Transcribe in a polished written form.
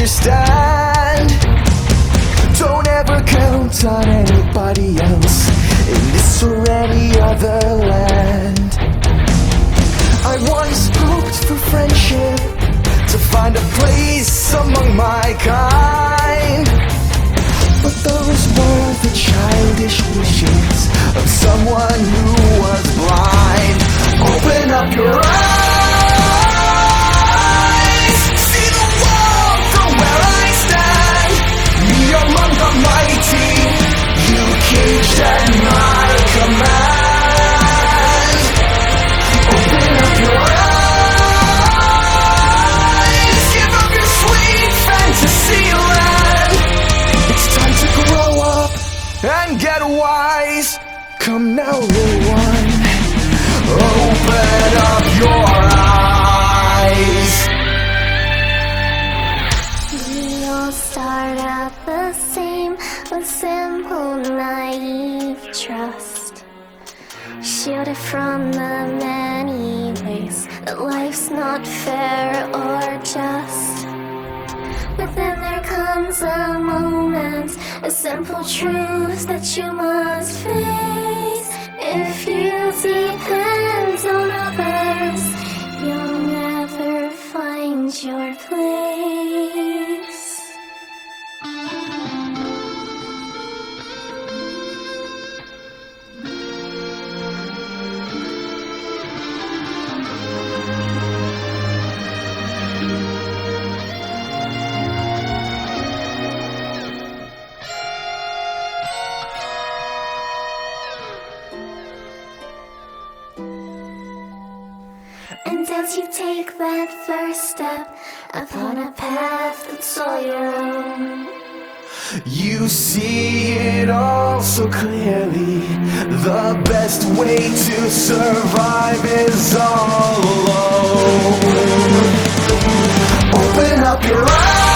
understand. Don't ever count on anybody else in this or any other land. I once hoped for friendship, to find a place among my kind, but those were the childish wishes of someone who was blind. Open up your eyes, see the world from where I stand. Me among the mighty, you caged at my command. Open up your eyes, give up your sweet fantasy land. It's time to grow up and get wise. Come now, little one, open up your eyes. We all start out the same, with simple, naive trust, shielded from the many ways that life's not fair or just. But then there comes a moment, a simple truth that you must face. If you depend on others, you'll never find your place. And as you take that first step upon a path that's all your own, you see it all so clearly. The best way to survive is all alone. Open up your eyes.